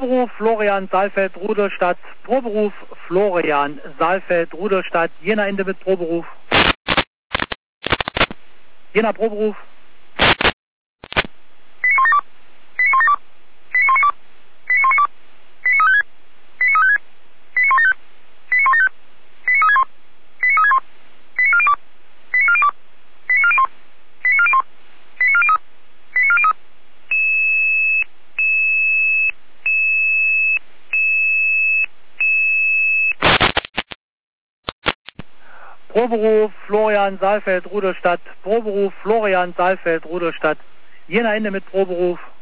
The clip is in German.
Proberuf Florian Saalfeld Rudolstadt. Proberuf Florian Saalfeld Rudolstadt. Jena Ende mit Proberuf. Jena Proberuf. Proberuf Florian Saalfeld Rudolstadt. Proberuf Florian Saalfeld Rudolstadt. Jena Ende mit Proberuf.